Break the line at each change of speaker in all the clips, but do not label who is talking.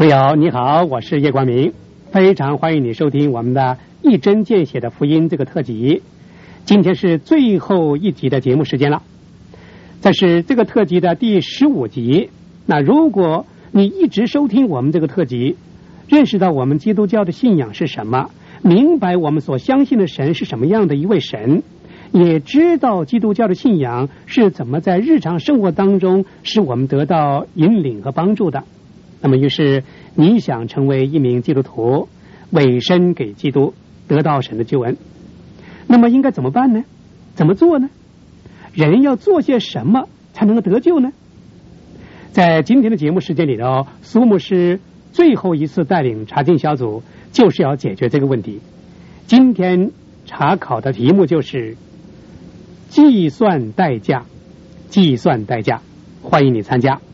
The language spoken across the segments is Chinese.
朋友你好，我是叶光明，非常欢迎你收听我们的一针见血的福音这个特辑。今天是最后一集的节目时间了，这是这个特辑的第15集。那如果你一直收听我们这个特辑，认识到我们基督教的信仰是什么，明白我们所相信的神是什么样的一位神，也知道基督教的信仰是怎么在日常生活当中使我们得到引领和帮助的，那么于是你想成为一名基督徒，委身给基督，得到神的救恩，那么应该怎么办呢？怎么做呢？人要做些什么才能够得救呢？在今天的节目时间里头，苏牧师最后一次带领查经小组就是要解决这个问题。今天查考的题目就是计算代价，计算代价，欢迎你参加。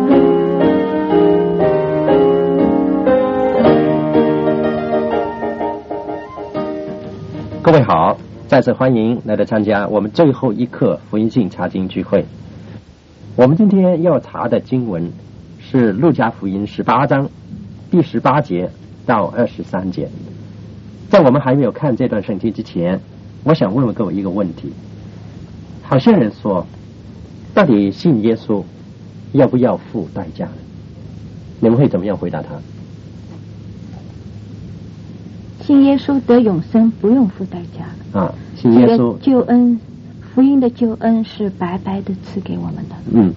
各位好，再次欢迎来到参加我们最后一课福音性查经聚会。我们今天要查的经文是路加福音18章第18节到23节。在我们还没有看这段圣经之前，我想问问各位一个问题。好些人说，到底信耶稣要不要付代价？你们会怎么样回答他？
信耶稣得永生不用付代价
啊，信耶稣
救恩，福音的救恩是白白的赐给我们的。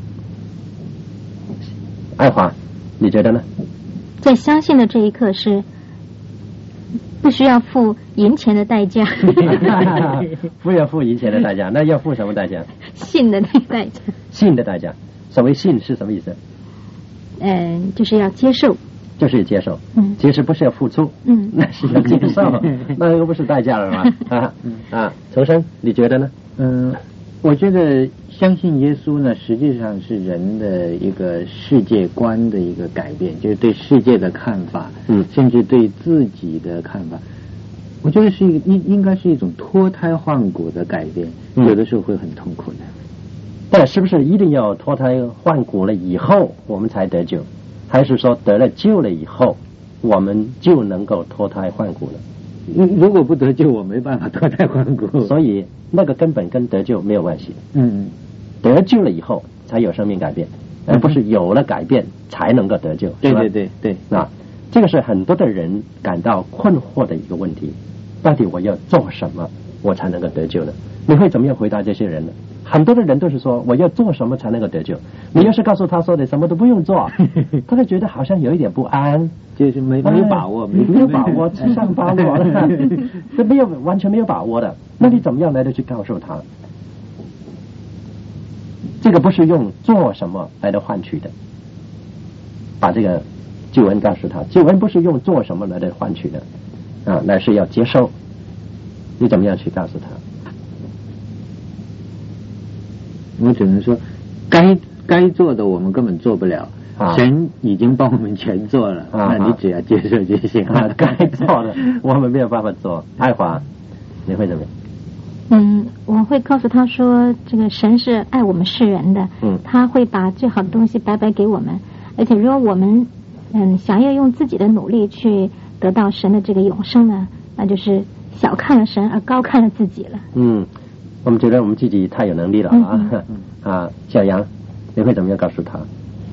爱华，你觉得呢？
在相信的这一刻是不需要付银钱的代价。
不要付银钱的代价，那要付什么代价？
信的代价。
信的代价，所谓信是什么意思？
就是要接受。
就是接受，其实不是要付出，那是要接受，那又不是代价了嘛。重生，你觉得呢？
我觉得相信耶稣呢，实际上是人的一个世界观的一个改变，就是对世界的看法，甚至对自己的看法。我觉得是应该是一种脱胎换骨的改变，有的时候会很痛苦的。
但是不是一定要脱胎换骨了以后我们才得救？还是说得了救了以后我们就能够脱胎换骨了？
如果不得救，我没办法脱胎换骨。
所以那个根本跟得救没有关系。得救了以后才有生命改变，而不是有了改变才能够得救。
对。
这个是很多的人感到困惑的一个问题，到底我要做什么我才能够得救呢？你会怎么样回答这些人呢？很多的人都是说我要做什么才能够得救，你要是告诉他说你什么都不用做，他就觉得好像有一点不安，
就是没有把握，
没有把握，七上八落了，这完全没有把握的。那你怎么样来的去告诉他？这个不是用做什么来的换取的，把这个救恩告诉他，救恩不是用做什么来的换取的乃是要接受。你怎么样去告诉他？
我只能说该做的我们根本做不了，神已经帮我们全做了，那你只要接受就行了。
该做的我们没有办法做。爱华，你会怎么样？
我会告诉他说，这个神是爱我们世人的，他会把最好的东西白白给我们，而且如果我们想要用自己的努力去得到神的这个永生呢，那就是小看了神而高看了自己了。
我们觉得我们自己太有能力了小杨，你会怎么样告诉他？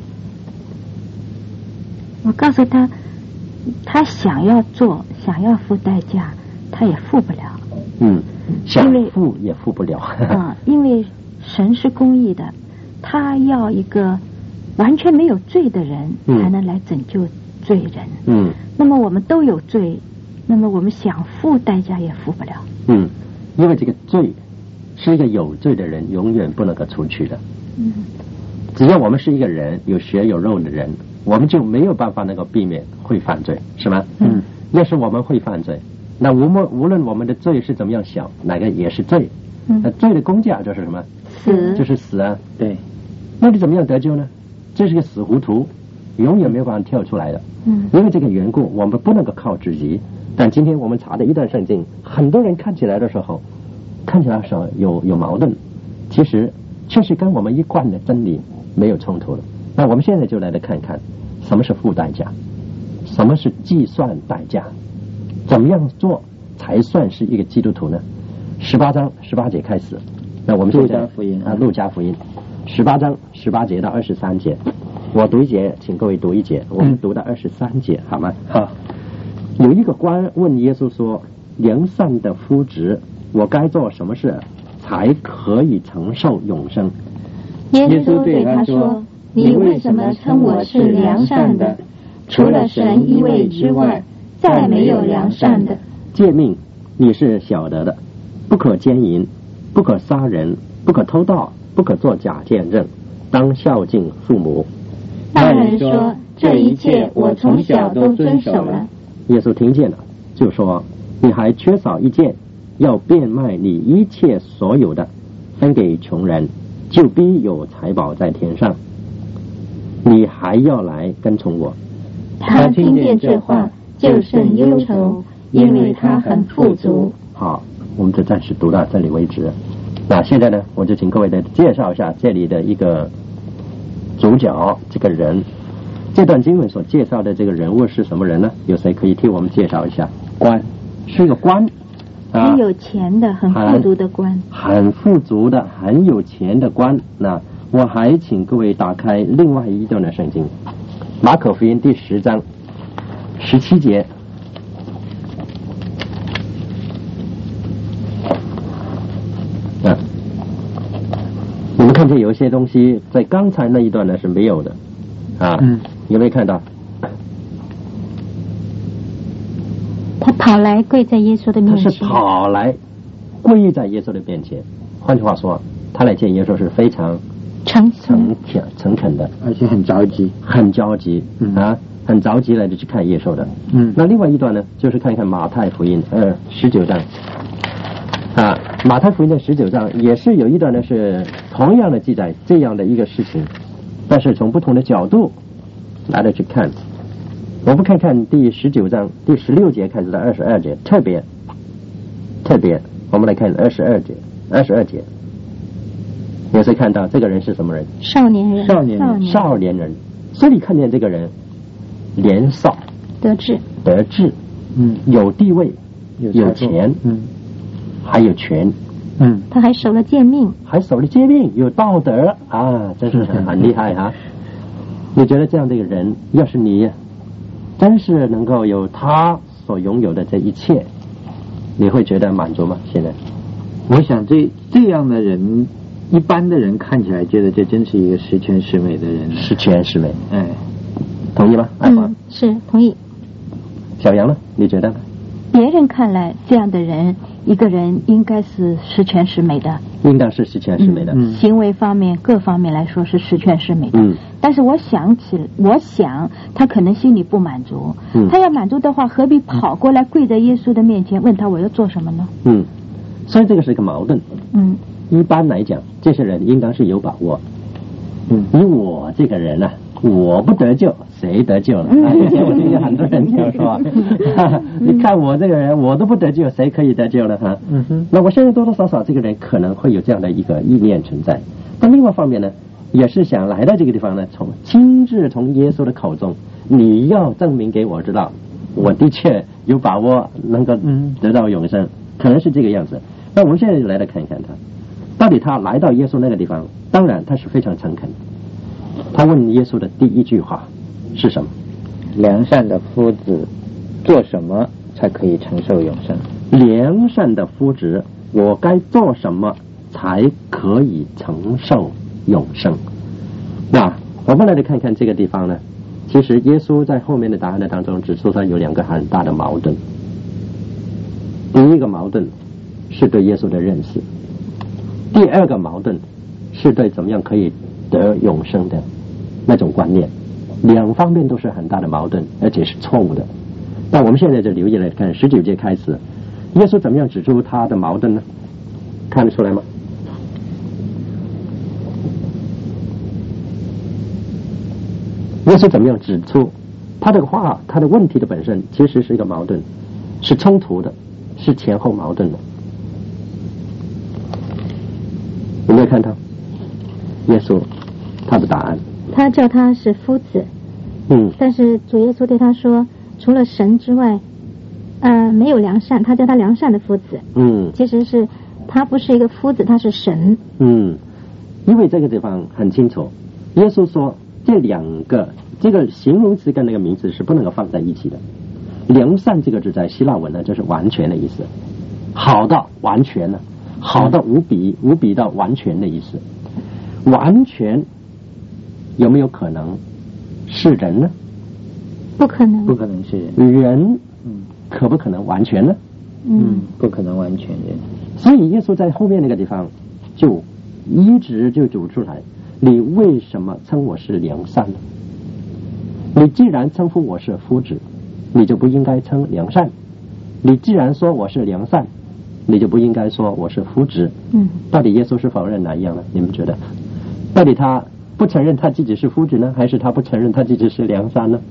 我告诉他，他想要做，想要付代价，他也付不了。
想付也付不了。
因为神是公义的，他要一个完全没有罪的人才能来拯救罪人。那么我们都有罪，那么我们想付代价也付不了。
因为这个罪是一个有罪的人永远不能够除去的。只要我们是一个人，有血有肉的人，我们就没有办法能够避免会犯罪，是吗？要是我们会犯罪，那无论我们的罪是怎么样小，哪个也是罪。那罪的工价就是什么？
死，
就是死啊。
对。
那你怎么样得救呢？这是个死糊涂，永远没有办法跳出来的。因为这个缘故，我们不能够靠自己。但今天我们查的一段圣经，很多人看起来的时候有矛盾，其实确实跟我们一贯的真理没有冲突了。那我们现在就来看看什么是付代价。 什么是计算代价？怎么样做才算是一个基督徒呢？18章18节开始。那我们现在路加福音18章18节到23节，我读一节，请各位读一节，我们读到23节，好吗？
好。
有一个官问耶稣说：“良善的夫子，我该做什么事才可以承受永生？”
耶稣对他说：“你为什么称我是良善的？除了神一位之外，再没有良善的。
诫命你是晓得的，不可奸淫，不可杀人，不可偷盗，不可作假见证，当孝敬父母。”
那人说：“这一切我从小都遵守了。”
耶稣听见了，就说：“你还缺少一件，要变卖你一切所有的，分给穷人，就必有财宝在天上。你还要来跟从我。”
他听见这话，就甚忧愁，因为他很富足。
好，我们就暂时读到这里为止。那现在呢，我就请各位来介绍一下这里的一个主角，这个人。这段经文所介绍的这个人物是什么人呢？有谁可以替我们介绍一下？
官，
是一个官，
很有钱的，很富足的官，
很富足的，很有钱的官。那我还请各位打开另外一段的圣经，马可福音第10章17节。你们看见有一些东西在刚才那一段呢是没有的啊。有没有看到？
他跑来跪在耶稣的面前。
他是跑来跪在耶稣的面前。换句话说，他来见耶稣是非常诚恳的，
而且很着急，
很着急很着急来的去看耶稣的。那另外一段呢，就是看一看马太福音19章马太福音的19章也是有一段呢是同样的记载这样的一个事情，但是从不同的角度来了去看。我们看看第19章第16节开始到22节，特别我们来看22节，有谁看到这个人是什么人？
少年人。
这里看见这个人年少
得志，
有地位，有钱，还有权，
他还守了诫命，
有道德啊，真是很厉害哈。你觉得这样的一个人，要是你真是能够有他所拥有的这一切，你会觉得满足吗？现在
我想这样的人，一般的人看起来觉得这真是一个十全十美的人，
十全十美。同意吗？
是同意。
小杨呢？你觉得呢？
别人看来这样的人，一个人应该是十全十美的，
应当是十全十美的，
行为方面各方面来说是十全十美的。但是我想他可能心里不满足，他要满足的话，何必跑过来跪在耶稣的面前问他我要做什么呢？
所以这个是一个矛盾。一般来讲，这些人应当是有把握。以我这个人我不得救，谁得救了？以前我听见很多人这样说，你看我这个人，我都不得救，谁可以得救了哈？那我现在多多少少这个人可能会有这样的一个意念存在。但另外一方面呢，也是想来到这个地方呢，亲自从耶稣的口中，你要证明给我知道，我的确有把握能够得到永生，可能是这个样子。那我们现在就来看一看他，到底他来到耶稣那个地方，当然他是非常诚恳。他问耶稣的第一句话是什么？
良善的夫子做什么才可以承受永生？
良善的夫子，我该做什么才可以承受永生？那我们来看看这个地方呢，其实耶稣在后面的答案的当中指出他有两个很大的矛盾。第一个矛盾是对耶稣的认识，第二个矛盾是对怎么样可以得永生的那种观念，两方面都是很大的矛盾，而且是错误的。那我们现在就留意来看19节开始，耶稣怎么样指出他的矛盾呢？看得出来吗？耶稣怎么样指出他这个话，他的问题的本身其实是一个矛盾，是冲突的，是前后矛盾的。有没有看到耶稣他的答案？
他叫他是夫子，但是主耶稣对他说， 除了神之外，没有良善，他叫他良善的夫子。其实是他不是一个夫子，他是神。
因为这个地方很清楚，耶稣说这两个这个形容词跟那个名词是不能够放在一起的。良善这个字在希腊文呢，就是完全的意思，好到完全了，好到无比到完全的意思。完全有没有可能是人呢？
不可能，
不可能是人。
人可不可能完全呢？
不可能完全人。
所以耶稣在后面那个地方就一直就指出来，你为什么称我是良善呢？你既然称呼我是夫子，你就不应该称良善。你既然说我是良善，你就不应该说我是夫子。到底耶稣是否认哪一样呢？你们觉得？到底他不承认他自己是夫子呢，还是他不承认他自己是良善呢？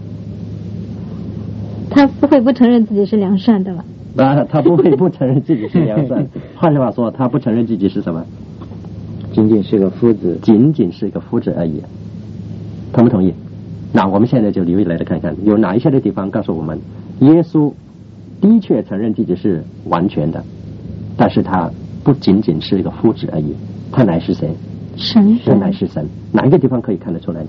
他不会不承认自己是良善的吧？
他不会不承认自己是良善。换句话说，他不承认自己是什么？
仅仅是个夫子，
仅仅是一个夫子而已。同不同意？那我们现在就留意来看看，有哪一些的地方告诉我们，耶稣的确承认自己是完全的，但是他不仅仅是一个夫子而已，他乃是谁？
神，
他乃是神。哪一个地方可以看得出来？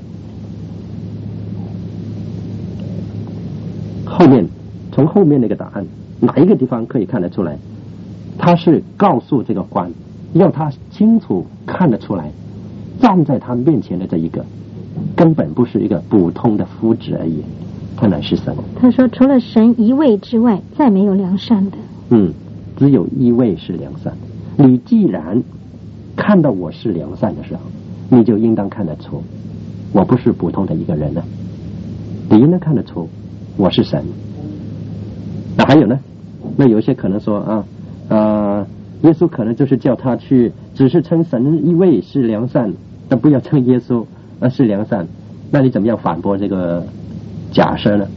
从后面那个答案，哪一个地方可以看得出来？他是告诉这个官，要他清楚看得出来，站在他面前的这一个根本不是一个普通的夫子而已，他乃是神。
他说除了神一位之外，再没有良善的。
只有一位是良善。你既然看到我是良善的时候，你就应当看得出我不是普通的一个人了，你应当看得出我是神。那还有呢？那有些可能说耶稣可能就是叫他去，只是称神一位是良善，但不要称耶稣是良善。那你怎么样反驳这个假设呢？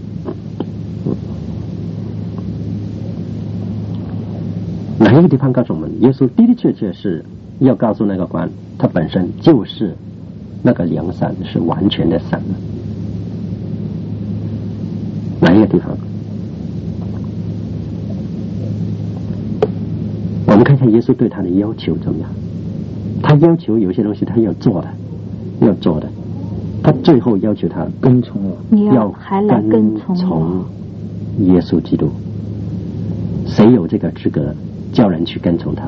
哪一个地方告诉我们，耶稣的的确确是要告诉那个官，他本身就是那个良善，是完全的善呢？哪一个地方？我们看看耶稣对他的要求怎么样。他要求有些东西他要做的，他最后要求他
跟从我，
你要还来跟从
耶稣基督。谁有这个资格叫人去跟从他？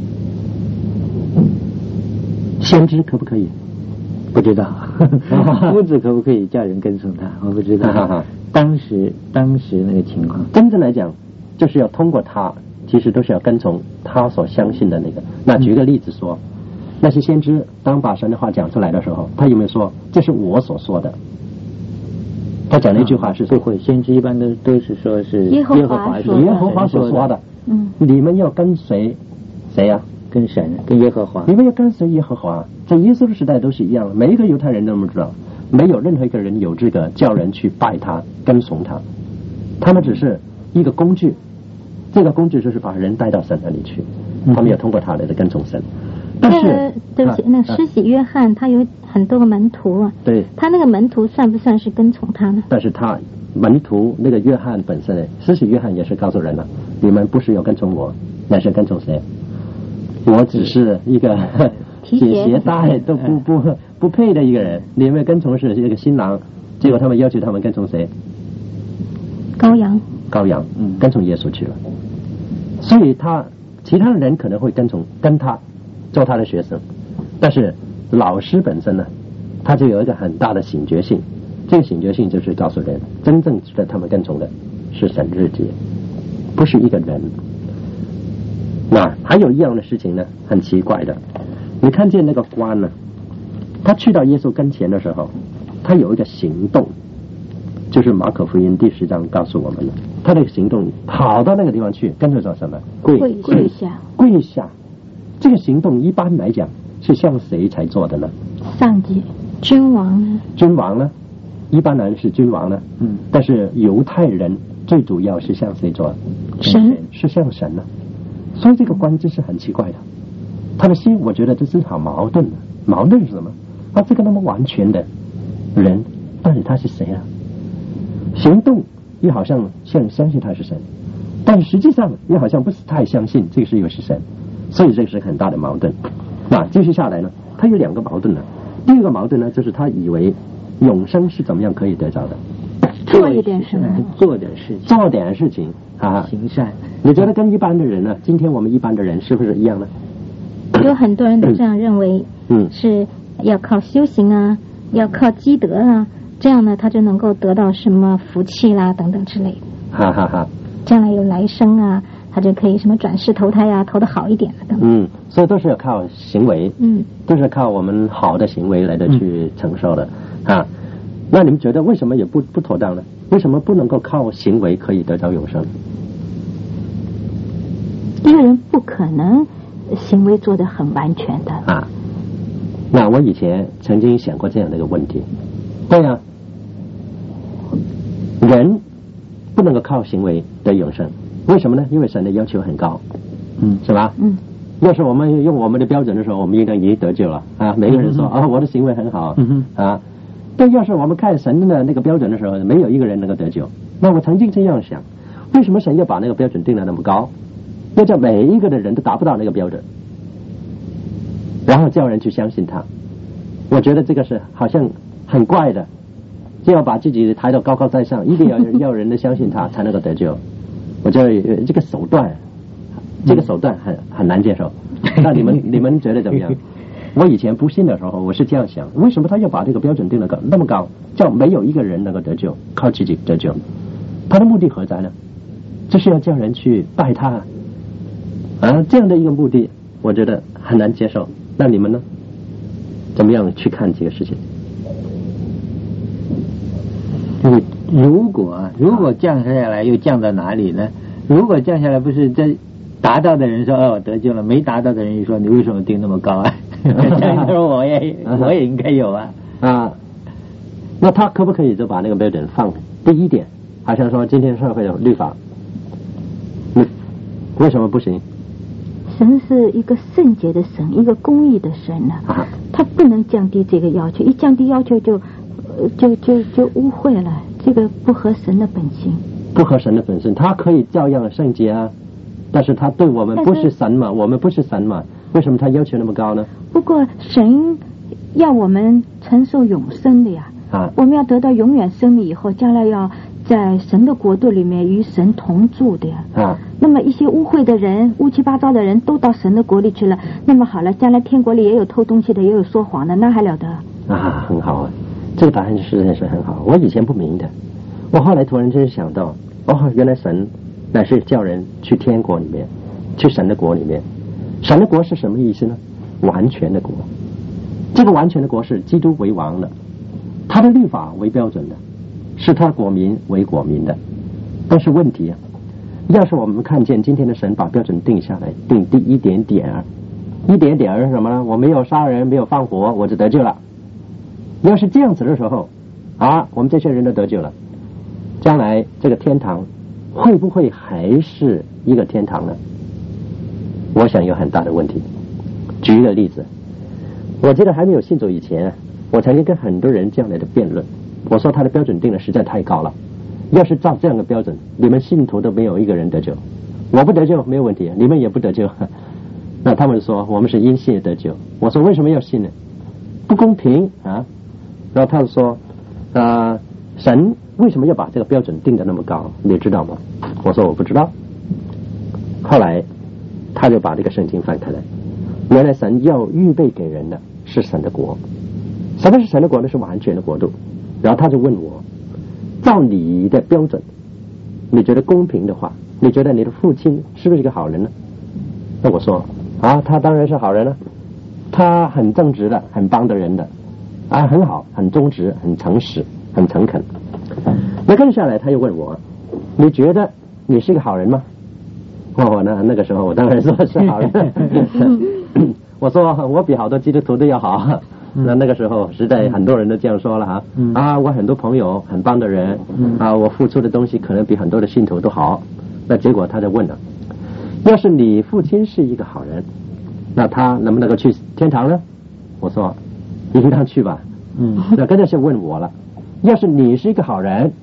先知可不可以？
不知道。夫子可不可以叫人跟从他？我不知道。当时那个情况，
真正来讲就是要通过他，其实都是要跟从他所相信的那个。那举个例子说，那些先知当把神的话讲出来的时候，他有没有说这是我所说的？他讲那句话是
不会，先知一般都是说是
耶和华
所说的。你们要跟随谁呀？
跟神，跟耶和华。
你们要跟随耶和华。在耶稣的时代都是一样的，每一个犹太人都这么知道，没有任何一个人有这个叫人去拜他、跟从他，他们只是一个工具。这个工具就是把人带到神那里去，他们要通过他来的跟从神。但是
对不起，那施洗约翰他有很多个门徒啊，
对，
他那个门徒算不算是跟从他呢？
但是他门徒那个约翰本身，施洗约翰也是告诉人了，你们不是要跟从我，乃是跟从谁？我只是一个解鞋带都不配的一个人，你们跟从是一个新郎，结果他们要求他们跟从谁？
羔羊，
跟从耶稣去了。所以其他的人可能会跟他做他的学生，但是老师本身呢，他就有一个很大的警觉性。这个警觉性就是告诉人，真正值得他们跟从的是神日节，不是一个人。那还有一样的事情呢，很奇怪的，你看见那个官呢，他去到耶稣跟前的时候，他有一个行动，就是马可福音第10章告诉我们的，他的行动跑到那个地方去，跟着做什么？
跪下。
这个行动一般来讲是向谁才做的呢？
上级，
君王
呢？一般人是君王呢。但是犹太人最主要是向谁做？
神，
是向神呢。所以这个官真是很奇怪的，他的心我觉得这是好矛盾的。矛盾是什么？这个那么完全的人，到底他是谁啊？行动又好像相信他是神，但实际上又好像不是太相信这个是又是神，所以这个是很大的矛盾。那继续下来呢，他有2个矛盾呢。第一个矛盾呢，就是他以为永生是怎么样可以得着的，
做一点什么，
做点事情
啊，
行善。
你觉得跟一般的人呢，今天我们一般的人是不是一样呢？
有很多人都这样认为，是要靠修行啊，要靠积德啊，这样呢他就能够得到什么福气啦等等之类的。
哈哈哈。
将来有来生啊，他就可以什么转世投胎呀，投得好一点了等等。
所以都是要靠行为，都是靠我们好的行为来的去承受的啊。那你们觉得为什么也不妥当呢？为什么不能够靠行为可以得着永生？
一个人不可能行为做得很完全的
啊。那我以前曾经想过这样的一个问题，对啊，人不能够靠行为得永生，为什么呢？因为神的要求很高，是吧？要是我们用我们的标准的时候，我们应该已经得救了啊！每个人说我的行为很好啊，但要是我们看神的那个标准的时候，没有一个人能够得救。那我曾经这样想，为什么神要把那个标准定得那么高？要叫每一个的人都达不到那个标准，然后叫人去相信他。我觉得这个是好像很怪的，就要把自己抬到高高在上，一定要人的相信他才能够得救。我觉得这个手段很难接受。那你们觉得怎么样？我以前不信的时候，我是这样想：为什么他要把这个标准定得那么高，叫没有一个人能够得救，靠自己得救？他的目的何在呢？就是要叫人去拜他啊！这样的一个目的，我觉得很难接受。那你们呢？怎么样去看这个事情？
就是如果降下来，又降到哪里呢？如果降下来，不是这达到的人说我得救了，没达到的人说你为什么定那么高啊？他说我也应该有啊。
那他可不可以就把那个标准放低一点？好像说今天社会的律法，为什么不行？
神是一个圣洁的神，一个公义的神呢，他不能降低这个要求，一降低要求就污秽了，这个不合神的本性。
不合神的本性，他可以照样圣洁啊，但是他对我们不是神嘛，我们不是神嘛，为什么他要求那么高呢？
不过神要我们承受永生的呀，我们要得到永远生命以后，将来要在神的国度里面与神同住的呀。那么一些污秽的人、乌七八糟的人都到神的国里去了，那么好了，将来天国里也有偷东西的，也有说谎的，那还了得
啊？很好啊，这个答案实在是很好。我以前不明的，我后来突然间想到，原来神乃是叫人去天国里面，去神的国里面。神的国是什么意思呢？完全的国。这个完全的国是基督为王的，他的律法为标准的，是他国民为国民的。但是问题要是我们看见今天的神把标准定下来，定第一点点是什么呢？我没有杀人，没有放火，我就得救了。要是这样子的时候我们这些人都得救了，将来这个天堂会不会还是一个天堂呢？我想有很大的问题。举一个例子，我记得还没有信主以前，我曾经跟很多人这样来的辩论，我说他的标准定的实在太高了，要是照这样的标准，你们信徒都没有一个人得救，我不得救没有问题，你们也不得救。那他们说我们是因信得救，我说为什么要信呢？不公平啊！然后他们说神为什么要把这个标准定得那么高？你知道吗？我说我不知道。后来他就把这个圣经翻开来，原来神要预备给人的是神的国。什么是神的国呢？是完全的国度。然后他就问我，照你的标准，你觉得公平的话，你觉得你的父亲是不是一个好人呢？那我说他当然是好人了，他很正直的，很帮的人的很好，很忠直，很诚实，很诚恳。那跟下来他又问我，你觉得你是一个好人吗？那个时候我当然说是好人。我说我比好多基督徒都要好。那个时候实在很多人都这样说了我很多朋友很棒的人我付出的东西可能比很多的信徒都好。那结果他就问了，要是你父亲是一个好人，那他能不能够去天堂呢？我说应当去吧。那跟着是问我了，要是你是一个好人，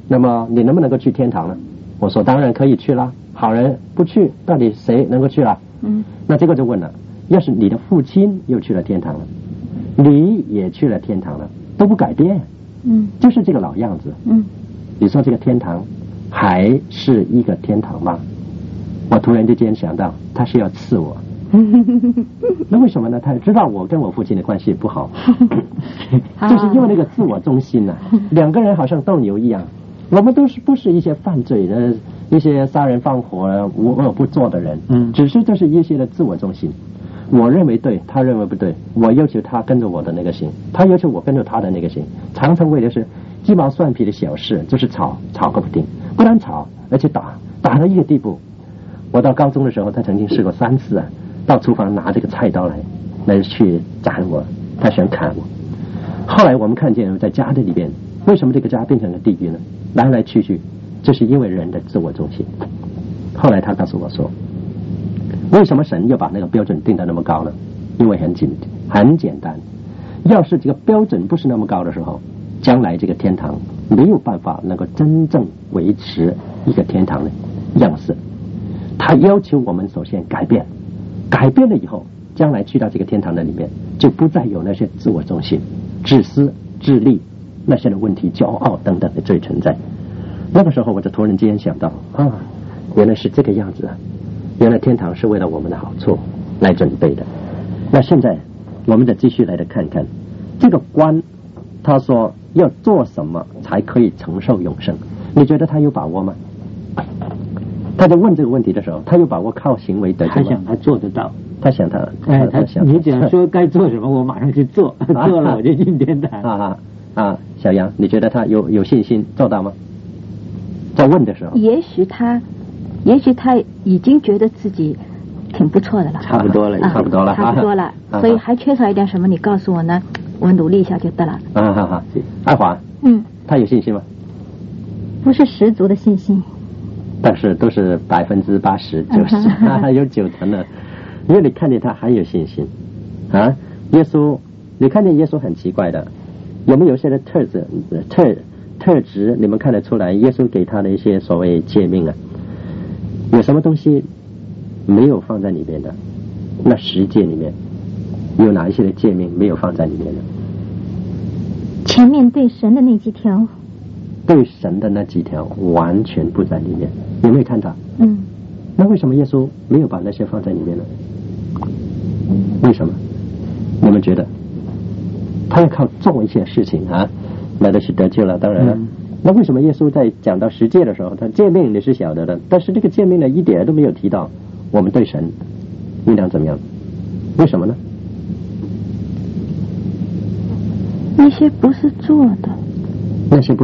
那么你能不能够去天堂呢？我说当然可以去啦，好人不去，到底谁能够去了？那这个就问了，要是你的父亲又去了天堂了，你也去了天堂了，都不改变，就是这个老样子，你说这个天堂还是一个天堂吗？我突然之间想到，他是要刺我。那为什么呢？他知道我跟我父亲的关系不好，就是因为那个自我中心啊，两个人好像斗牛一样。我们都是不是一些犯罪的、一些杀人放火、无恶不作的人，只是这是一些的自我中心。我认为对，他认为不对，我要求他跟着我的那个行，他要求我跟着他的那个行，常常为的是鸡毛蒜皮的小事，就是吵个不停，不但吵，而且打到一个地步。我到高中的时候，他曾经试过3次啊，到厨房拿这个菜刀来去斩我，他想砍我。后来我们看见在家的里边，为什么这个家变成了地狱呢？来来去去，这是因为人的自我中心。后来他告诉我说，为什么神要把那个标准定得那么高呢？因为很简单，要是这个标准不是那么高的时候，将来这个天堂没有办法能够真正维持一个天堂的样式。他要求我们首先改变了以后，将来去到这个天堂的里面，就不再有那些自我中心、自私自利那些的问题、骄傲等等的罪存在。那个时候我就突然间想到原来是这个样子啊，原来天堂是为了我们的好处来准备的。那现在我们再继续来看看这个官，他说要做什么才可以承受永生，你觉得他有把握吗？他在问这个问题的时候，他有把握靠行为得救吗？
他想他做得到，
他想
你只要说该做什么，我马上去做，做了我就进天堂。
小杨，你觉得他有信心做到吗？在问的时候，
也许他已经觉得自己挺不错的了，
差不多了，
所以还缺少一点什么，你告诉我呢，我努力一下就得了。
爱华，他有信心吗？
不是十足的信心，
但是都是80%、90%，有90%了。因为你看见他很有信心啊。耶稣，你看见耶稣很奇怪的，有没有一些的特质你们看得出来？耶稣给他的一些所谓诫命啊，有什么东西没有放在里面的？那10诫里面有哪一些的诫命没有放在里面的？
前面对神的那几条，
对神的那几条完全不在里面，有没有看到？那为什么耶稣没有把那些放在里面呢？为什么？你们觉得他要靠做一些事情来的是得救了？当然了，那为什么耶稣在讲到10诫的时候，他诫命你是晓得的，但是这个诫命呢一点都没有提到我们对神应当怎么样？为什么呢？
那些不是做的，
那些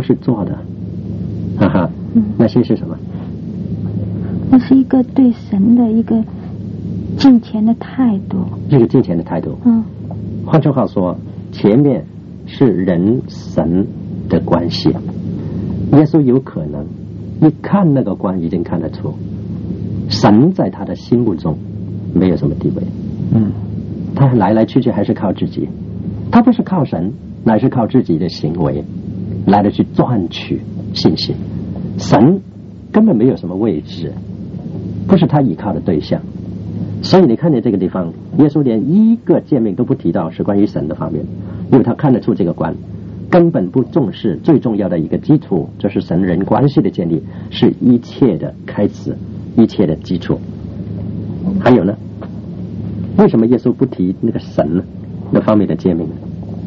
是什么？
那是一个对神的一个敬虔的态度。
这个敬虔的态度。换句话说，前面是人神的关系。耶稣有可能一看那个光已经看得出，神在他的心目中没有什么地位。他来来去去还是靠自己，他不是靠神，乃是靠自己的行为来的去赚取信心。神根本没有什么位置，不是他依靠的对象。所以你看见这个地方，耶稣连一个诫命都不提到是关于神的方面，因为他看得出这个关根本不重视最重要的一个基础，就是神人关系的建立是一切的开始，一切的基础。还有呢，为什么耶稣不提那个神呢那方面的诫命呢？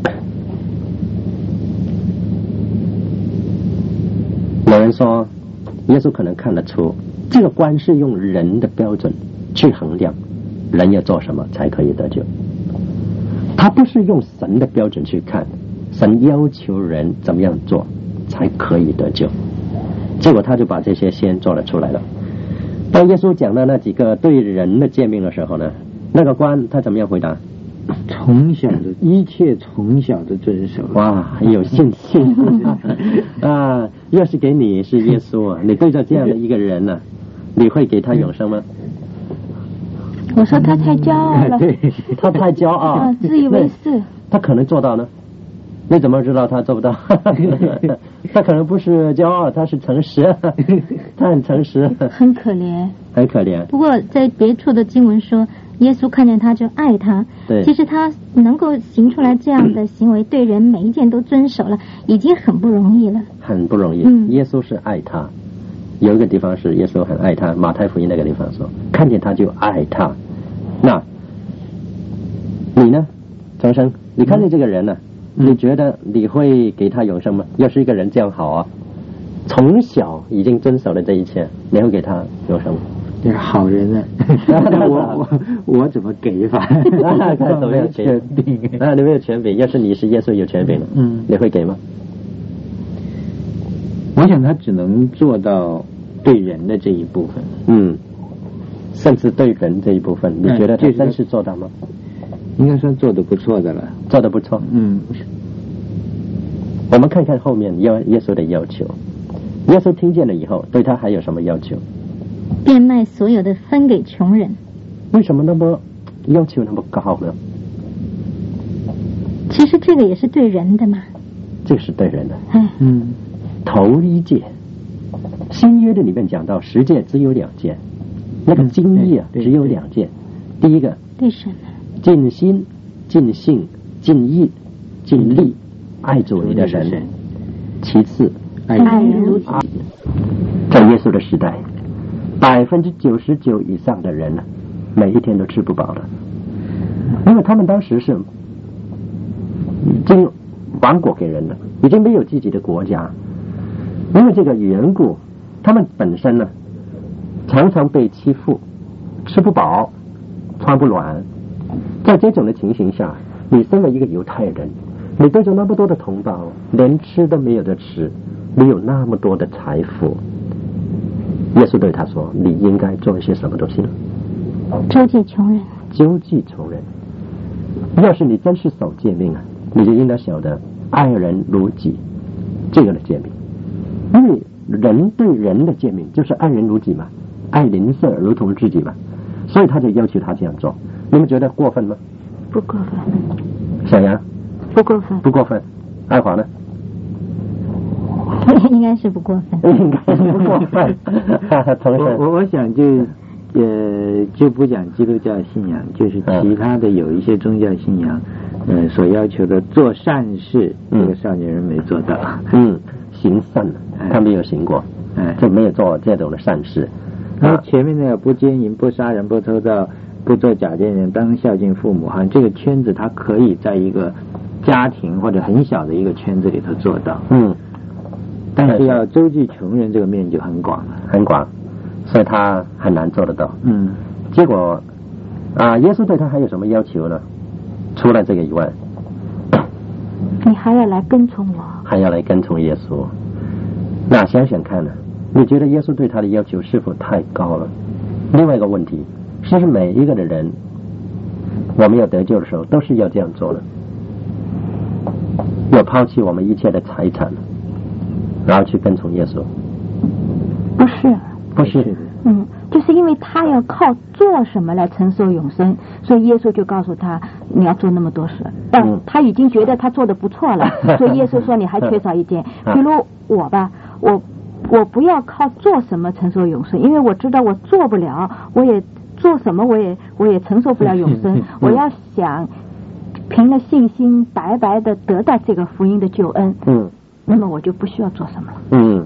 有人说耶稣可能看得出这个关是用人的标准去衡量人要做什么才可以得救，他不是用神的标准去看神要求人怎么样做才可以得救，结果他就把这些先做了出来了。当耶稣讲到那几个对人的诫命的时候呢，那个官他怎么样回答？
一切从小的遵守。
哇，很有信心要是给你是耶稣你对着这样的一个人呢你会给他永生吗？
我说他太骄傲了。
对，他太骄傲
自以为是。
他可能做到呢？ 你怎么知道他做不到？他可能不是骄傲，他是诚实，他很诚实，
很可怜，
很可怜。
不过在别处的经文说，耶稣看见他就爱他。
对，
其实他能够行出来这样的行为，对人每一件都遵守了，已经很不容易了。
很不容易。耶稣是爱他，有一个地方是耶稣很爱他，马太福音那个地方说，看见他就爱他。那你呢，重生？你看见这个人呢？你觉得你会给他永生吗？要是一个人这样好啊，从小已经遵守了这一切，你会给他永生吗？
这是好人呢，我怎么给法？
怎么有权柄？你没有权柄。要是你是耶稣有权柄了，你会给吗？
我想他只能做到对人的这一部分，
甚至对人这一部分，你觉得他真是做到吗？
应该算做得不错的了，
做得不错。我们看看后面耶稣的要求。耶稣听见了以后，对他还有什么要求？
变卖所有的分给穷人。
为什么那么要求那么高呢？
其实这个也是对人的嘛。
这是对人的。头一诫，新约的里面讲到十诫只有2件，那个经义只有2件。第一个
对神
尽心、尽性、尽意、尽力爱主你的神。其次
爱人如己。
在耶稣的时代，99%以上的人呢，每一天都吃不饱的，因为他们当时是已经亡国给人了，已经没有自己的国家。因为这个缘故，他们本身呢常常被欺负，吃不饱，穿不暖。在这种的情形下，你身为一个犹太人，你对着那么多的同胞，连吃都没有得吃，没有那么多的财富。耶稣对他说，你应该做一些什么东西呢？
周济穷人。
周济穷人。要是你真是守诫命啊，你就应该晓得爱人如己这个的诫命。因为人对人的诫命就是爱人如己嘛，爱邻舍如同自己嘛，所以他就要求他这样做。你们觉得过分吗？
不过分。
小杨？
不过分。
不过分。爱华呢？
应该是不过分。
应该是不过分。
我想就不讲基督教信仰，就是其他的有一些宗教信仰，所要求的做善事，这个少年人没做到。
行善了，他没有行过，就没有做这种的善事。
那前面那个不奸淫、不杀人、不偷盗、不做假见人、当孝敬父母，好像这个圈子他可以在一个家庭或者很小的一个圈子里头做到。但是要周济穷人这个面就很广了，
很广，所以他很难做得到。结果耶稣对他还有什么要求呢？除了这个以外，
你还要来跟从我，
还要来跟从耶稣。那想想看呢，你觉得耶稣对他的要求是否太高了？另外一个问题，是不是每一个的人，我们要得救的时候都是要这样做的？要抛弃我们一切的财产，然后去跟从耶稣？
不是，
不是。
就是因为他要靠做什么来承受永生，所以耶稣就告诉他你要做那么多事。他已经觉得他做的不错了，所以耶稣说你还缺少一件。比如我吧，我不要靠做什么承受永生，因为我知道我做不了，我也做什么我也承受不了永生。我要想凭了信心白白的得到这个福音的救恩，那么我就不需要做什么了。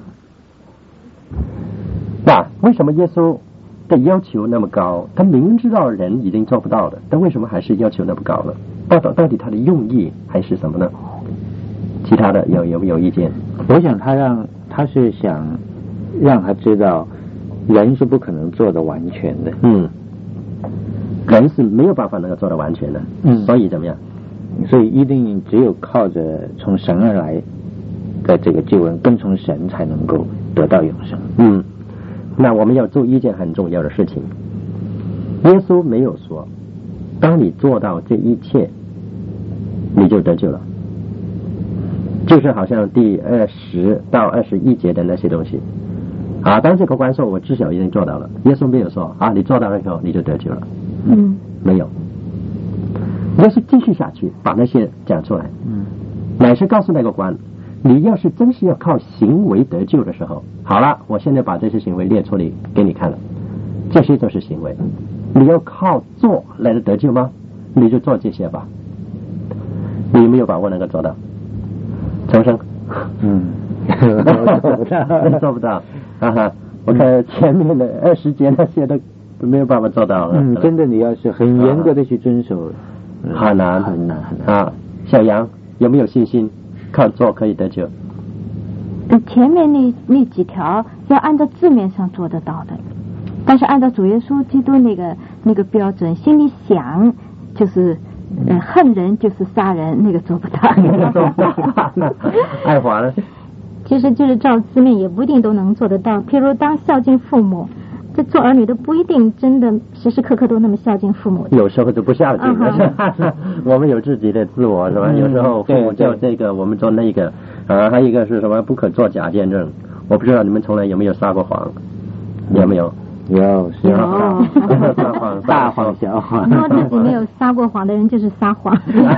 那为什么耶稣的要求那么高？他明知道人已经做不到的，但为什么还是要求那么高呢？到底他的用意还是什么呢？其他的有没有意见？
我想他是想让他知道人是不可能做的完全的。
人是没有办法能够做的完全的。所以怎么样？
所以一定只有靠着从神而来的这个救恩，跟从神才能够得到永生。
那我们要做一件很重要的事情。耶稣没有说当你做到这一切你就得救了，就是好像第20到21节的那些东西当这个官说我至少已经做到了，耶稣没有说你做到了以后你就得救了。没有。耶稣继续下去把那些讲出来。 乃是告诉那个官，你要是真是要靠行为得救的时候，好了，我现在把这些行为列出来给你看了，这些都是行为。你要靠做来得救吗？你就做这些吧。你有没有把握能够做到？重生？做不到。哈哈，我看前面的20节那些都没有办法做到。
真的，你要是很严格的去遵守，
很难啊。小杨有没有信心靠做可以得救？
前面那几条要按照字面上做得到的，但是按照主耶稣基督那个标准，心里想就是恨人就是杀人，那个做不到。
爱华呢？
其实就是照字面也不一定都能做得到。譬如当孝敬父母，这做儿女的不一定真的时时刻刻都那么孝敬父母，
有时候就不孝敬了。我们有自己的自我是吧？有时候父母叫这个，我们做那个还有一个是什么？不可作假见证。我不知道你们从来有没有撒过谎？有没有？
有
撒谎，大谎小谎。
说自己没有撒过谎的人就是撒谎。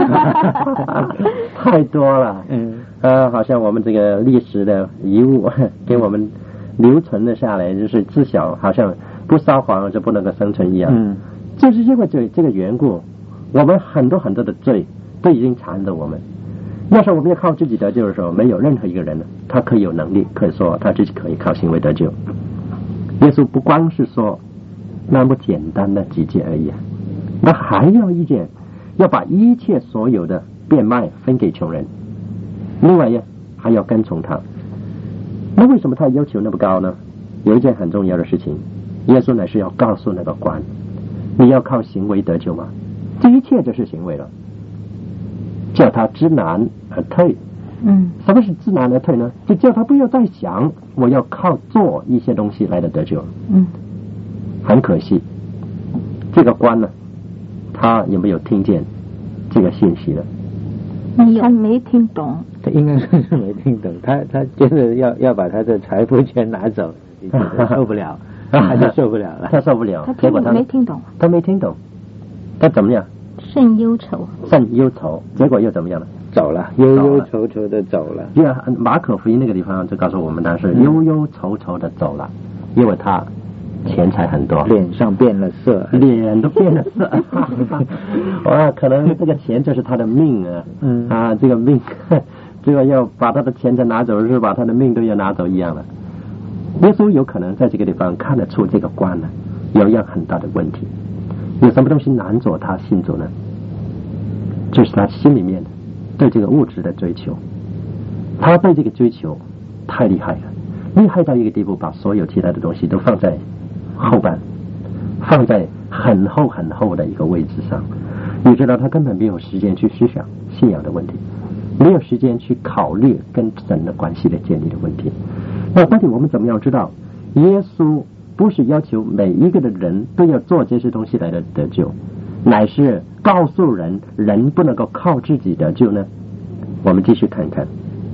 太多了。好像我们这个历史的遗物给我们留存了下来，就是自小好像不撒谎就不能够生存一样。就是这个缘故，我们很多的罪都已经缠着我们。要是我们要靠自己得救的时候，没有任何一个人他可以有能力可以说他自己可以靠行为得救。耶稣不光是说那么简单的几件而已，那还要一件，要把一切所有的变卖分给穷人。另外还要跟从他。那为什么他要求那么高呢？有一件很重要的事情，耶稣乃是要告诉那个官，你要靠行为得救吗？这一切就是行为了，叫他知难而退。什么是知难而退呢？就叫他不要再想我要靠做一些东西来的得救。很可惜，这个官呢，他有没有听见这个信息呢？
他没听懂。
他应该是没听懂，他觉得要把他的财富全拿走，受不了，他就受不了了。
他受不了，结果他
没听懂。
他没听懂，他怎么样？
甚忧愁，
结果又怎么样了？
走了，忧忧愁愁的走了。
马可福音那个地方就告诉我们，他是忧忧愁愁的走了，因为他钱财很多，
脸上变了色，
脸都变了色。哇，可能这个钱就是他的命啊。这个命，这个要把他的钱财拿走，是把他的命都要拿走一样的。耶稣有可能在这个地方看得出这个官呢有一样很大的问题，有什么东西难着他信主呢？就是他心里面对这个物质的追求，他对这个追求太厉害了，厉害到一个地步，把所有其他的东西都放在后半，放在很厚的一个位置上。你知道他根本没有时间去思想信仰的问题，没有时间去考虑跟神的关系的建立的问题。那到底我们怎么样知道耶稣不是要求每一个的人都要做这些东西来的得救，乃是告诉人不能够靠自己得救呢？我们继续看一看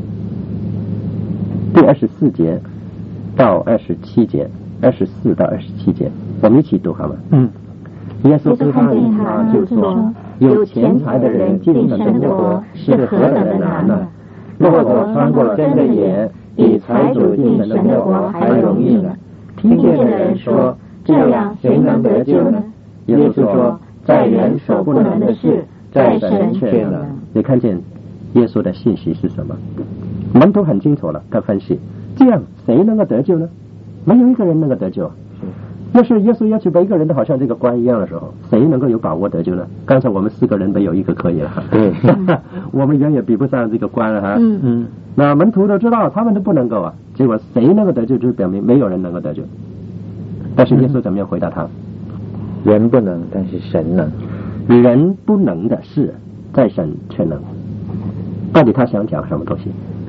第24节到27节，24到27节，我们一起读好吗？耶稣看见他就说，有钱财的人进神的国是何等的难呢？骆驼穿过了针的眼，比财主进神的国还容易呢。听见的人说，这样谁能得救呢？耶稣说，在人所不能的事，在神却能。你看见耶稣的信息是什么？门徒很清楚了，他分析，这样谁能够得救呢？没有一个人能够得救。要是耶稣要求每一个人都好像这个官一样的时候，谁能够有把握得救呢？刚才我们4个人没有一个可以了，对，我们远远比不上这个官了哈。那门徒都知道他们都不能够啊，结果谁能够得救，就是表明没有人能够得救。但是耶稣怎么样回答他？
人不能，但是神能。
人不能的事，在神却能。到底他想讲什么东西？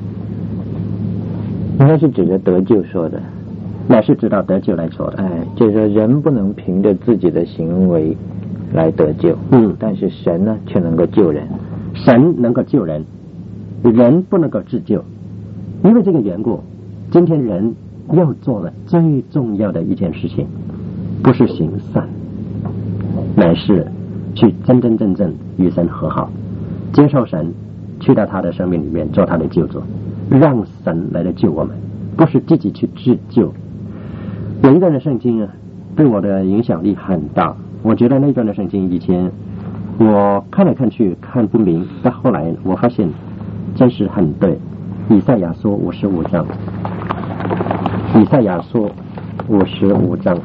应该是指着得救说的，
乃是指到得救来说的。
就是说人不能凭着自己的行为来得救，但是神呢却能够救人。
神能够救人，人不能够自救。因为这个缘故，今天人又做了最重要的一件事情，不是行善，乃是去真正与神和好，接受神去到他的生命里面做他的救主，让神来救我们，不是自己去自救。有一段的圣经啊，对我的影响力很大。我觉得那段的圣经以前我看来看去看不明，但后来我发现真是很对。以赛亚书55章，以赛亚书55章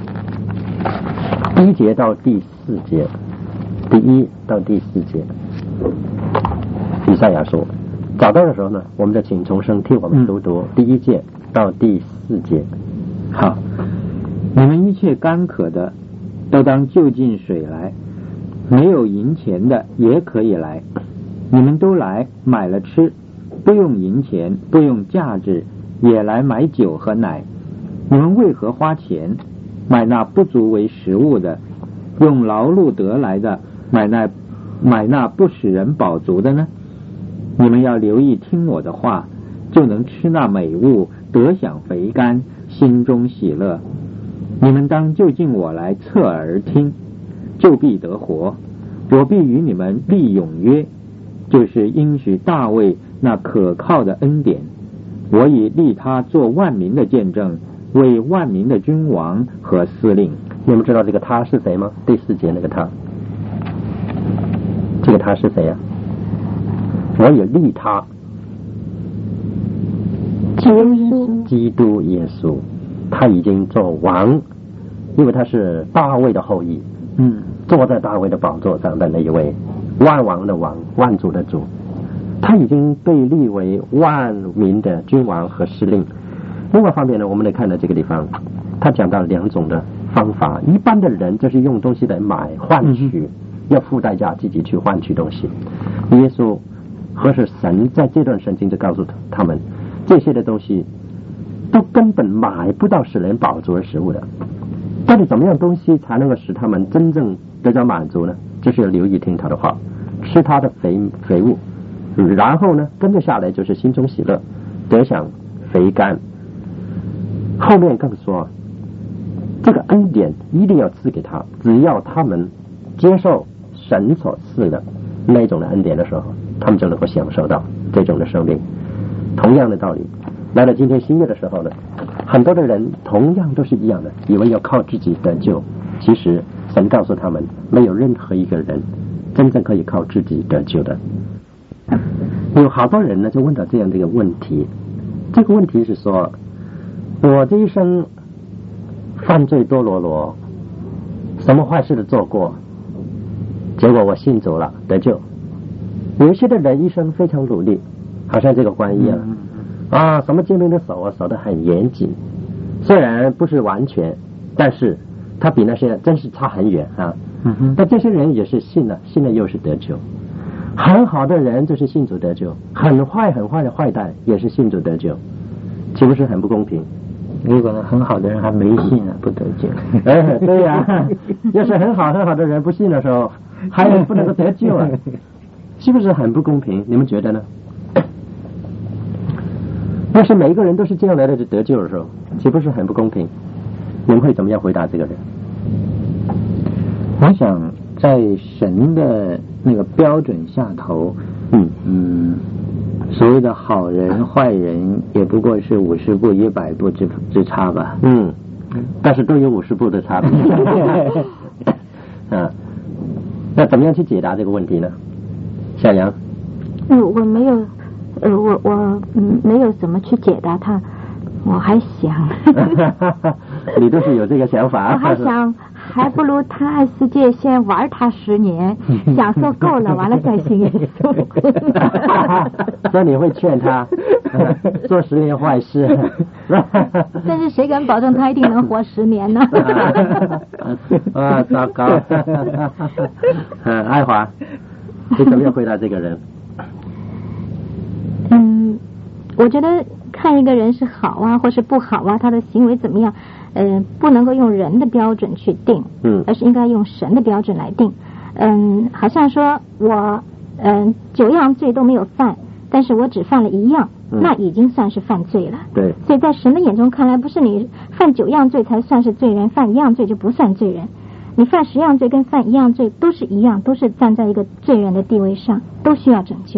1节到第4节，第1到第4节，以赛亚书找到的时候呢，我们就请重生替我们读第1节到第4节。
好，你们一切干渴的都当就近水来，没有银钱的也可以来，你们都来买了吃，不用银钱，不用价值，也来买酒和奶。你们为何花钱买那不足为食物的，用劳碌得来的买那不使人饱足的呢？你们要留意听我的话，就能吃那美物，得享肥甘，心中喜乐。你们当就近我来侧耳听，就必得活。我必与你们立永约，就是应许大卫那可靠的恩典。我已立他做万民的见证，为万民的君王和司令。
你们知道这个他是谁吗？第4节那个他，这个他是谁呀？我也立他，基督耶稣，他已经做王，因为他是大卫的后裔，坐在大卫的宝座上的那一位，万王的王，万主的主，他已经被立为万民的君王和司令。另外一方面呢，我们来看到这个地方，他讲到2种的方法。一般的人就是用东西来买换取，要付代价自己去换取东西。耶稣或是神在这段圣经就告诉他们，这些的东西都根本买不到使人饱足的食物的。到底怎么样东西才能够使他们真正得到满足呢？就是要留意听他的话，吃他的肥物，然后呢跟着下来就是心中喜乐，得享肥甘。后面更说这个恩典一定要赐给他，只要他们接受神所赐的那种的恩典的时候，他们就能够享受到这种的生命。同样的道理，来到今天新约的时候呢，很多的人同样都是一样的，以为要靠自己得救。其实神告诉他们，没有任何一个人真正可以靠自己得救的。有好多人呢就问到这样的一个问题，这个问题是说，我这一生犯罪多罗，什么坏事都做过，结果我信主了得救。有一些的人一生非常努力，好像这个关一样啊，什么诫命都守得很严谨，虽然不是完全，但是他比那些真是差很远啊。但这些人也是信了又是得救。很好的人就是信主得救，很坏的坏蛋也是信主得救，岂不是很不公平？
如果呢很好的人还没信啊，不得救。
对呀，要是很好的人不信的时候，还不能够得救啊，是不是很不公平？你们觉得呢？要是每一个人都是这样来的得救的时候，岂不是很不公平？你们会怎么样回答这个人？
我想在神的那个标准下头，所谓的好人坏人也不过是50步100步之差吧。
但是都有50步的差别。那怎么样去解答这个问题呢？小杨？
我没有，我没有怎么去解答他，我还想。
你都是有这个想法。
我还想，还不如他爱世界先玩他10年，享受够了，完了再信耶稣。
所以你会劝他做10年坏事。
但是谁敢保证他一定能活10年呢？
糟糕。爱华，你怎么样回答这个人？
我觉得看一个人是好啊或是不好啊，他的行为怎么样，不能够用人的标准去定，而是应该用神的标准来定。好像说我9样罪都没有犯，但是我只犯了1样，那已经算是犯罪了。
对，
所以在神的眼中看来，不是你犯9样罪才算是罪人，犯1样罪就不算罪人。你犯10样罪跟犯1样罪都是一样，都是站在一个罪人的地位上，都需要拯救。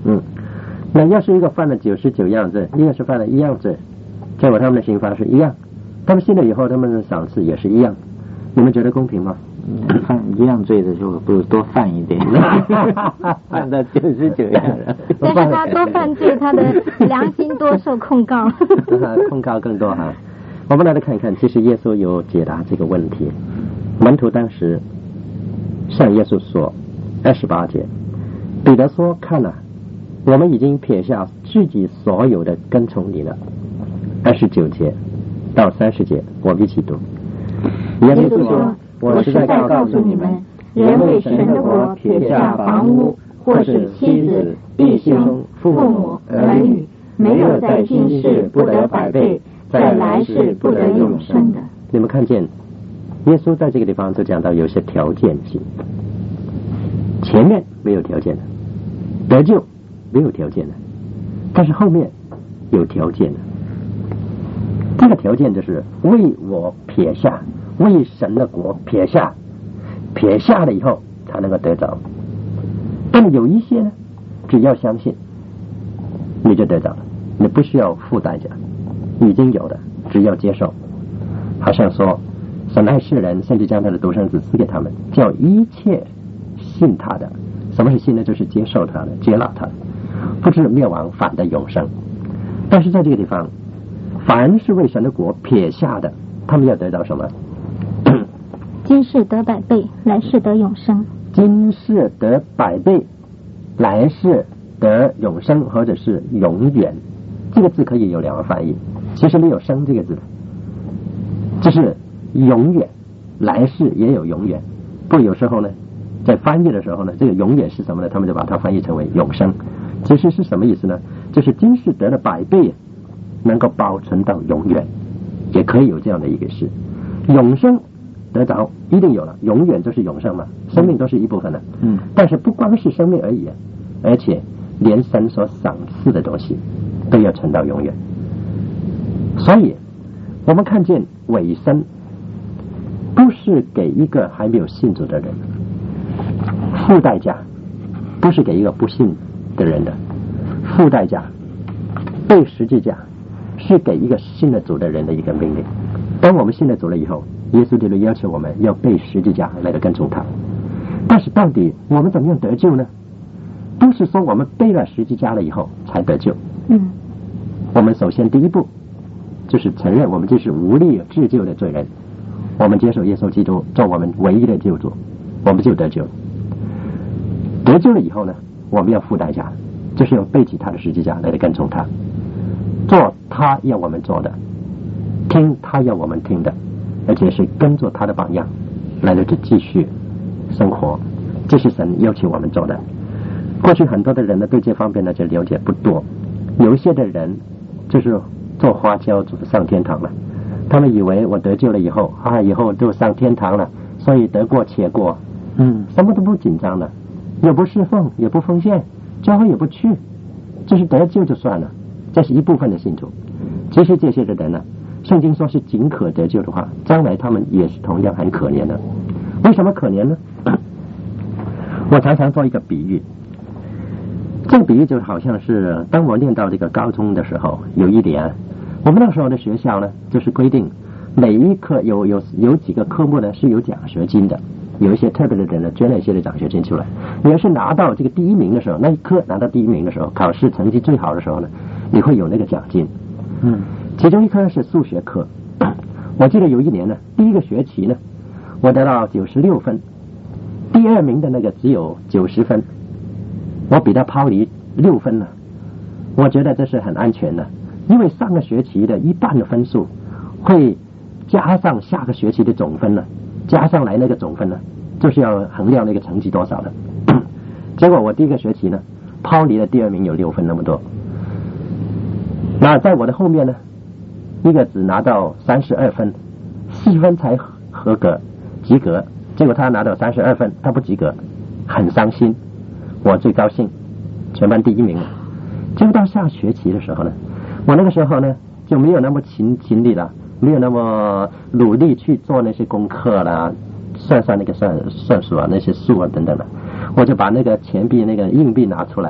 那要是一个犯了99样罪，一个是犯了1样罪，结果他们的刑罚是一样，他们信了以后他们的赏赐也是一样，你们觉得公平吗？
犯1样罪的时候不如多犯一点，犯到99样了。
但是他多犯罪，他的良心多受控告。
控告更多哈。我们来看一看，其实耶稣有解答这个问题。门徒当时向耶稣说，28节，彼得说：“看啊，我们已经撇下自己所有的跟从你了。”29节到30节，我们一起读。
耶稣说：“我实在告诉你们，人为神的国撇下房屋，或是妻子、弟兄、父母、儿女，没有在今世不得100倍，在来世不得永生的。”
你们看见耶稣在这个地方就讲到有些条件性，前面没有条件的，得救没有条件的，但是后面有条件的。这个条件就是为我撇下，为神的国撇下，撇下了以后才能够得着。但有一些呢，只要相信你就得着了，你不需要付代价，已经有的只要接受。好像说神爱世人，甚至将他的独生子赐给他们，叫一切信他的。什么是信呢？就是接受他的，接纳他的，不至灭亡，反得永生。但是在这个地方，凡是为神的国撇下的，他们要得到什么？
今世得100倍，来世得永生。
今世得100倍，来世得永生，或者是永远。这个字可以有2个翻译，其实没有生这个字，就是永远，来世也有永远。不过有时候呢，在翻译的时候呢，这个永远是什么呢？他们就把它翻译成为永生。其实是什么意思呢？就是今世得了100倍，能够保存到永远，也可以有这样的一个事。永生得着一定有了，永远就是永生嘛，生命都是一部分的。但是不光是生命而已，而且连神所赏赐的东西都要存到永远。所以我们看见委身不是给一个还没有信主的人付代价，不是给一个不信的人的付代价，背十字架是给一个信了主的人的一个命令。当我们信了主了以后，耶稣就要求我们要背十字架来跟从他。但是到底我们怎么样得救呢？不是说我们背了十字架了以后才得救。我们首先第一步就是承认我们就是无力自救的罪人，我们接受耶稣基督做我们唯一的救主，我们就得救。得救了以后呢，我们要付代价，就是要背起他的十字架来跟从他，做他要我们做的，听他要我们听的，而且是跟着他的榜样来继续生活。这是神要求我们做的。过去很多的人呢，对这方面呢就了解不多，有一些的人就是做花椒就上天堂了，他们以为我得救了以后以后就上天堂了，所以得过且过，什么都不紧张了，也不侍奉，也不奉献，教会也不去，就是得救就算了。这是一部分的信徒。其实这些的人呢，圣经说是仅可得救的话，将来他们也是同样很可怜的。为什么可怜呢？我常常做一个比喻，这个比喻就好像是当我念到这个高中的时候，有一年我们那时候的学校呢，就是规定每一科有几个科目呢是有奖学金的，有一些特别的人呢捐了一些的奖学金出来。你要是拿到这个第一名的时候，那一科拿到第一名的时候，考试成绩最好的时候呢，你会有那个奖金。其中一科是数学科，我记得有一年呢，第一个学期呢，我得到96分，第二名的那个只有90分，我比他抛离6分了。我觉得这是很安全的，因为上个学期的一半的分数会加上下个学期的总分呢，加上来那个总分呢，就是要衡量那个成绩多少的。结果我第一个学期呢，抛离了第二名有6分那么多。那在我的后面呢，一个只拿到32分，4分才合格及格，结果他拿到32分，他不及格，很伤心。我最高兴，全班第一名了。结果到下学期的时候呢，我那个时候呢就没有那么勤力了，没有那么努力去做那些功课啦，算那个算数啊，那些数啊等等的，我就把那个钱币那个硬币拿出来，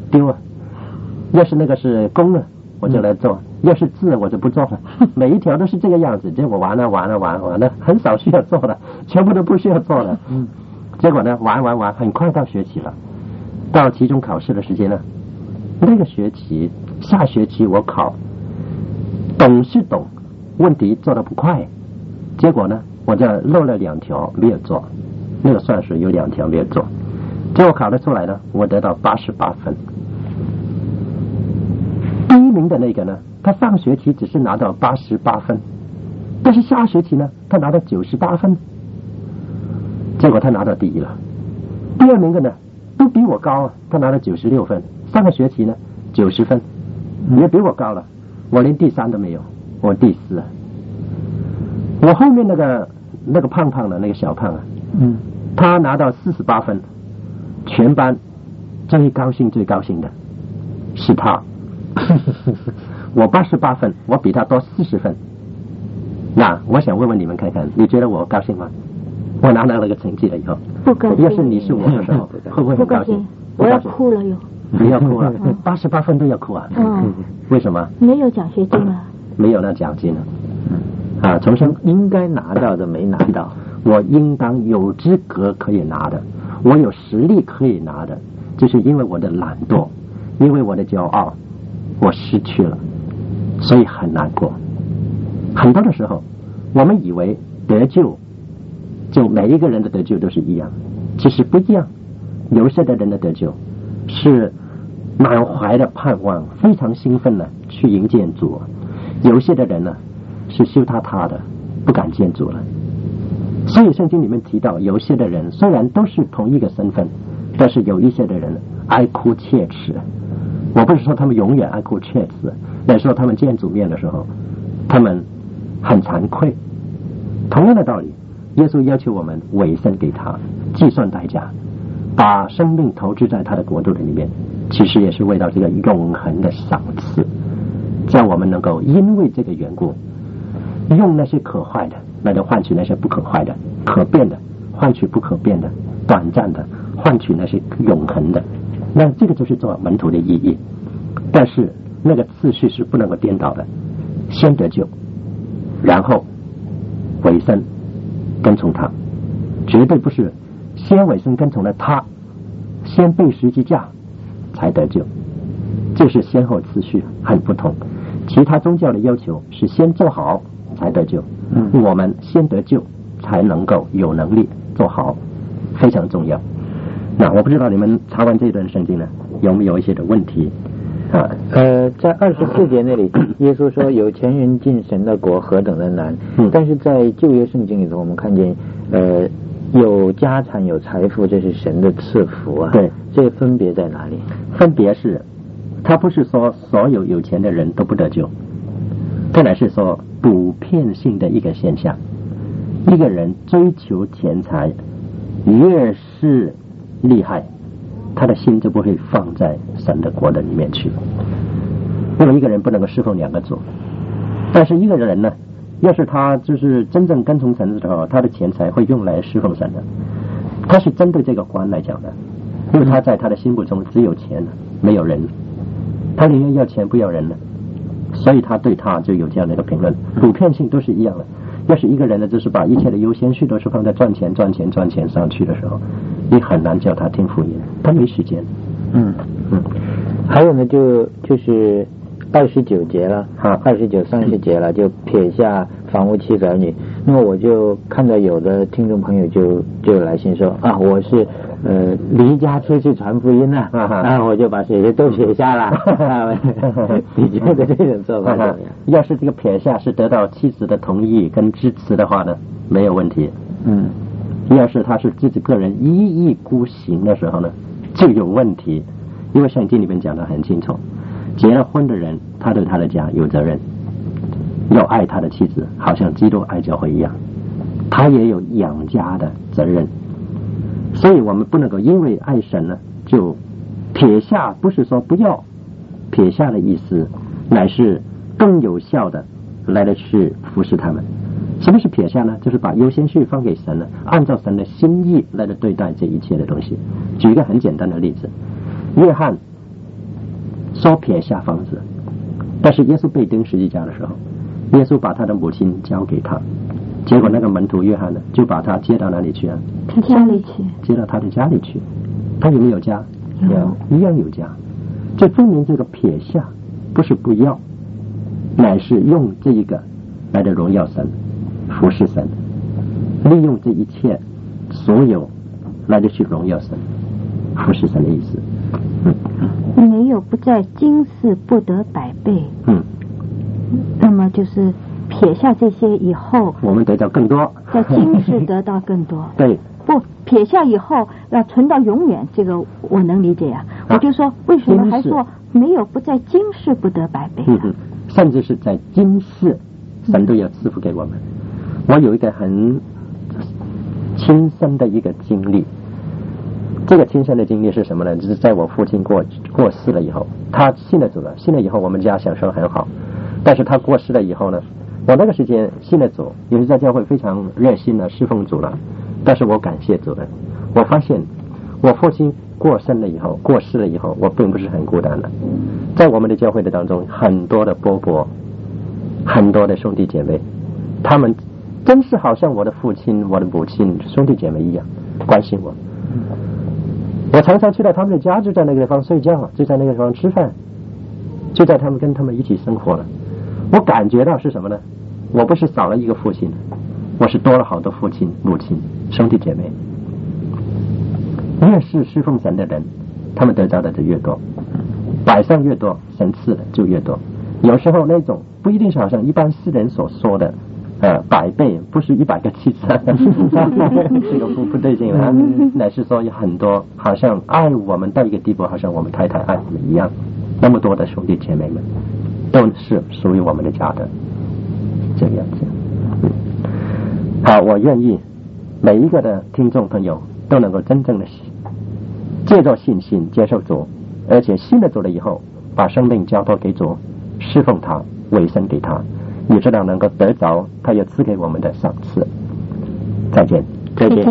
丢啊。要是那个是公啊，我就来做；要是字，我就不做了。每一条都是这个样子，结果完了，很少需要做的，全部都不需要做了。结果呢，玩，很快到学期了，到期中考试的时间呢，那个学期下学期我考，懂是懂，问题做得不快，结果呢，我就漏了2条没有做，那个算术有2条没有做，结果考得出来呢，我得到88分。第一名的那个呢，他上学期只是拿到88分，但是下学期呢，他拿到98分，结果他拿到第一了。第二名的呢，都比我高啊，他拿了96分，上个学期呢90分，也比我高了，我连第3都没有，我第4。我后面那个胖胖的那个小胖啊，他拿到48分，全班最高兴的是他。我88分，我比他多40分。那我想问问你们看看，你觉得我高兴吗？我拿到那个成绩了以后，
不高兴。
要是你是我的时候，会不会很高兴？
我要哭了哟！
你要哭了，88分都要哭啊！为什么？
没有奖学金了。
没有那奖金了。啊，重生
应该拿到的没拿到，
我应当有资格可以拿的，我有实力可以拿的，就是因为我的懒惰，因为我的骄傲，我失去了，所以很难过。很多的时候，我们以为得救，就每一个人的得救都是一样，其实不一样。有些的人的得救是满怀的盼望，非常兴奋的去迎接主；有些的人呢是羞答答的，不敢见主了。所以圣经里面提到，有些的人虽然都是同一个身份，但是有一些的人哀哭切齿。我不是说他们永远哀哭切齿，但是说他们见主面的时候，他们很惭愧。同样的道理，耶稣要求我们委身给他，计算代价，把生命投资在他的国度的里面，其实也是为了这个永恒的赏赐，叫我们能够因为这个缘故，用那些可坏的来换取那些不可坏的，可变的换取不可变的，短暂的换取那些永恒的。那这个就是做门徒的意义。但是那个次序是不能够颠倒的，先得救，然后委身跟从他，绝对不是先委身跟从了他，先被十字架才得救，这是先后次序很不同。其他宗教的要求是先做好才得救，我们先得救才能够有能力做好，非常重要。那我不知道你们查完这段圣经呢，有没有一些的问题啊？
在24节那里，耶稣说有钱人进神的国何等的难。但是在旧约圣经里头，我们看见有家产有财富，这是神的赐福啊。
对，
这个分别在哪里？
分别是，他不是说所有有钱的人都不得救，这乃是说普遍性的一个现象。一个人追求钱财，越是厉害，他的心就不会放在神的国的里面去。因为一个人不能够侍奉2个主，但是一个人呢，要是他就是真正跟从神的时候，他的钱财会用来侍奉神的。他是针对这个官来讲的，因为他在他的心目中只有钱，没有人，他宁愿要钱不要人了，所以他对他就有这样的一个评论。普遍性都是一样的。要是一个人呢，就是把一切的优先序都是放在赚钱上去的时候，你很难叫他听福音，他没时间。
还有呢，就是29节了，29、30节了，就撇下房屋妻子儿女。那么我就看到有的听众朋友就来信说啊，我是离家出去传福音了我就把这些都撇下了。你觉得这种做法怎么样？
要是这个撇下是得到妻子的同意跟支持的话呢，没有问题。要是他是自己个人一意孤行的时候呢，就有问题。因为圣经里面讲得很清楚，结了婚的人，他对他的家有责任，要爱他的妻子，好像基督爱教会一样，他也有养家的责任。所以我们不能够因为爱神呢就撇下，不是说不要，撇下的意思乃是更有效的来的去服侍他们。什么是撇下呢？就是把优先序放给神了，按照神的心意来的对待这一切的东西。举一个很简单的例子，约翰说撇下房子，但是耶稣被钉十字架的时候，耶稣把他的母亲交给他，结果那个门徒约翰呢，就把他接到哪里去啊？
他家里去，
接到他的家里去。他有没有家？
有，
一样有家。这证明这个撇下不是不要，乃是用这一个来的荣耀神，服侍神，利用这一切所有来的去荣耀神，服侍神的意思。
没有不在今世不得百倍。那么就是撇下这些以后，
我们得到更多，
在今世得到更多。
对，
不撇下以后要存到永远，这个我能理解呀。我就说为什么还说没有不在今世不得百倍啊？
甚至是在今世神都要赐福给我们。我有一个很亲身的一个经历，这个亲身的经历是什么呢？就是在我父亲过世了以后，他信了主了，信了以后我们家享受很好，但是他过世了以后呢，我那个时间信了主，也是在教会非常热心的侍奉主了，但是我感谢主了，我发现我父亲过世了以后，我并不是很孤单的，在我们的教会的当中，很多的伯伯，很多的兄弟姐妹，他们真是好像我的父亲、我的母亲、兄弟姐妹一样关心我。我常常去到他们的家，就在那个地方睡觉，就在那个地方吃饭，就在跟他们一起生活了。我感觉到是什么呢？我不是少了一个父亲，我是多了好多父亲、母亲、兄弟姐妹。越是侍奉神的人，他们得到的就越多，百上越多，神赐的就越多。有时候那种不一定是好像一般世人所说的百倍，不是100个妻子，这个不对劲了，乃是说有很多好像爱我们到一个地步，好像我们太太爱我们一样，那么多的兄弟姐妹们都是属于我们的家的，这个样子。好，我愿意每一个的听众朋友都能够真正的借着信心接受主，而且信了主了以后，把生命交托给主，侍奉他，委身给他，你这样能够得着他也赐给我们的赏赐。再见，
再见。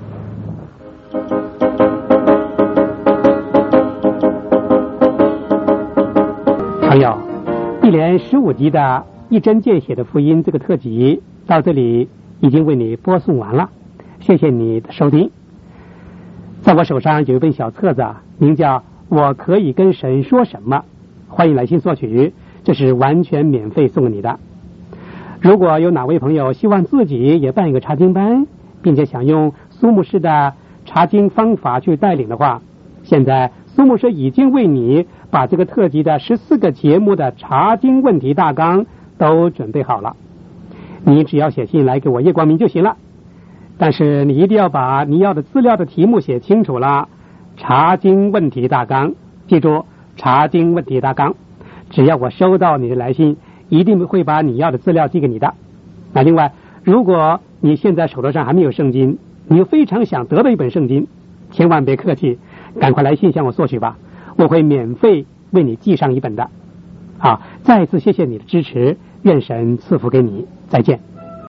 朋友，一连15集的一针见血的福音这个特辑到这里已经为你播送完了，谢谢你的收听。在我手上有一本小册子，名叫《我可以跟神说什么》，欢迎来信索取，这是完全免费送给你的。如果有哪位朋友希望自己也办一个查经班，并且想用苏牧师的查经方法去带领的话，现在苏牧师已经为你把这个特辑的14个节目的查经问题大纲都准备好了，你只要写信来给我叶光明就行了。但是你一定要把你要的资料的题目写清楚了，查经问题大纲，记住查经问题大纲。只要我收到你的来信，一定会把你要的资料寄给你的。那另外，如果你现在手头上还没有圣经，你又非常想得到一本圣经，千万别客气，赶快来信向我索取吧，我会免费为你寄上一本的。好，再一次谢谢你的支持，愿神赐福给你，再见。